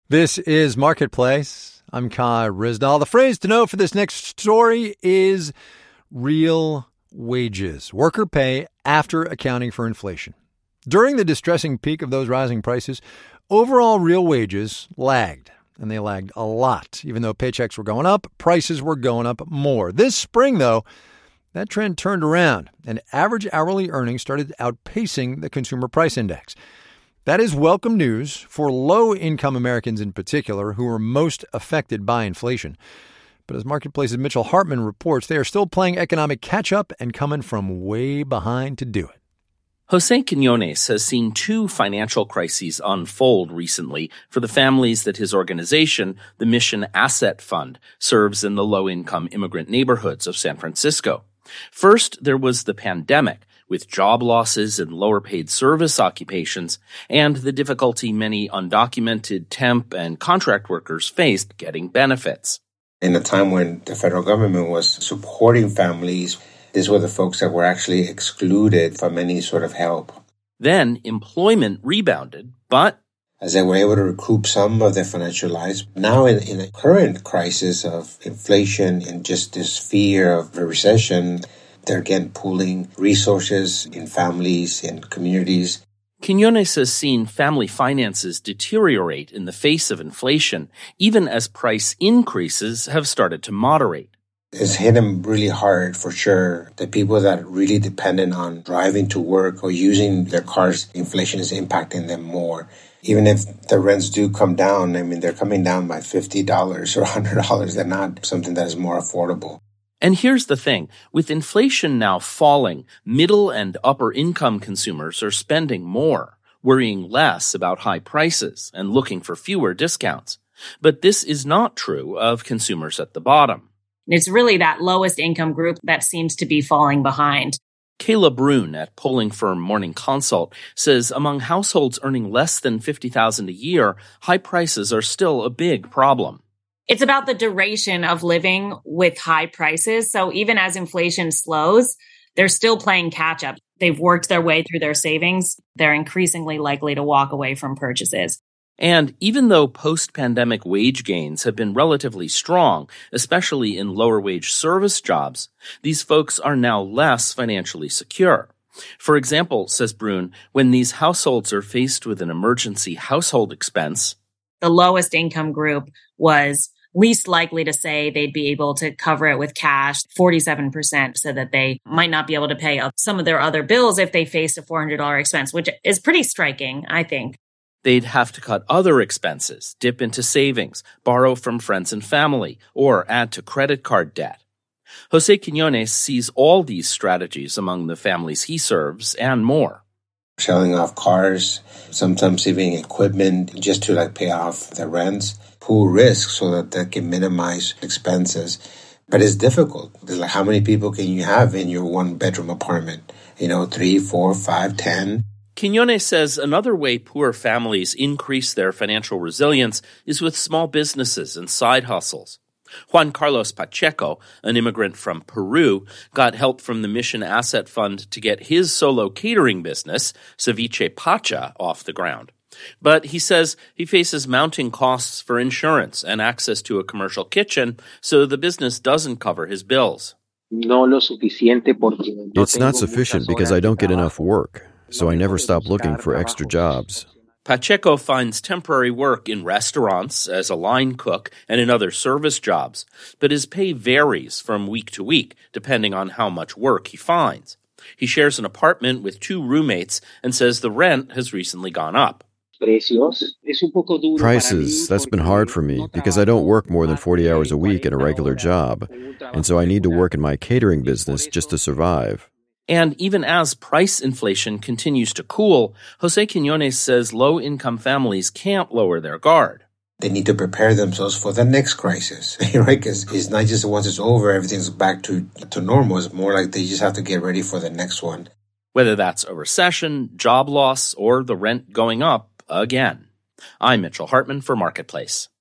This is Marketplace. I'm Kai Ryssdal. The phrase to know for this next story is real wages, worker pay after accounting for inflation. During the distressing peak of those rising prices, overall real wages lagged, and they lagged a lot. Even though paychecks were going up, prices were going up more. This spring, though, that trend turned around, and average hourly earnings started outpacing the Consumer Price Index. That is welcome news for low-income Americans in particular who are most affected by inflation. But as Marketplace's Mitchell Hartman reports, they are still playing economic catch-up and coming from way behind to do it. Jose Quinones has seen two financial crises unfold recently for the families that his organization, the Mission Asset Fund, serves in the low-income immigrant neighborhoods of San Francisco. First, there was the pandemic, with job losses in lower-paid service occupations and the difficulty many undocumented temp and contract workers faced getting benefits. In a time when the federal government was supporting families, these were the folks that were actually excluded from any sort of help. Then employment rebounded, but as they were able to recoup some of their financial lives, now in a current crisis of inflation and just this fear of a recession, they're again pooling resources in families and communities. Quinones has seen family finances deteriorate in the face of inflation, even as price increases have started to moderate. It's hit them really hard, for sure. The people that are really dependent on driving to work or using their cars, inflation is impacting them more. Even if the rents do come down, I mean, they're coming down by $50 or $100. They're not something that is more affordable. And here's the thing. With inflation now falling, middle and upper income consumers are spending more, worrying less about high prices and looking for fewer discounts. But this is not true of consumers at the bottom. It's really that lowest income group that seems to be falling behind. Kayla Brune at polling firm Morning Consult says among households earning less than $50,000 a year, high prices are still a big problem. It's about the duration of living with high prices. So even as inflation slows, they're still playing catch up. They've worked their way through their savings. They're increasingly likely to walk away from purchases. And even though post-pandemic wage gains have been relatively strong, especially in lower-wage service jobs, these folks are now less financially secure. For example, says Brune, when these households are faced with an emergency household expense, the lowest income group was least likely to say they'd be able to cover it with cash. 47% said that they might not be able to pay some of their other bills if they faced a $400 expense, which is pretty striking, I think. They'd have to cut other expenses, dip into savings, borrow from friends and family, or add to credit card debt. Jose Quinones sees all these strategies among the families he serves and more. Selling off cars, sometimes even equipment just to pay off the rents, pool risk so that they can minimize expenses. But it's difficult. How many people can you have in your one-bedroom apartment? 3, 4, 5, 10. Quinones says another way poor families increase their financial resilience is with small businesses and side hustles. Juan Carlos Pacheco, an immigrant from Peru, got help from the Mission Asset Fund to get his solo catering business, Ceviche Pacha, off the ground. But he says he faces mounting costs for insurance and access to a commercial kitchen, so the business doesn't cover his bills. It's not sufficient because I don't get enough work, so I never stop looking for extra jobs. Pacheco finds temporary work in restaurants as a line cook and in other service jobs, but his pay varies from week to week depending on how much work he finds. He shares an apartment with 2 roommates and says the rent has recently gone up. Prices, that's been hard for me because I don't work more than 40 hours a week at a regular job, and so I need to work in my catering business just to survive. And even as price inflation continues to cool, Jose Quinones says low-income families can't lower their guard. They need to prepare themselves for the next crisis, right? Because it's not just once it's over, everything's back to normal. It's more like they just have to get ready for the next one. Whether that's a recession, job loss, or the rent going up again. I'm Mitchell Hartman for Marketplace.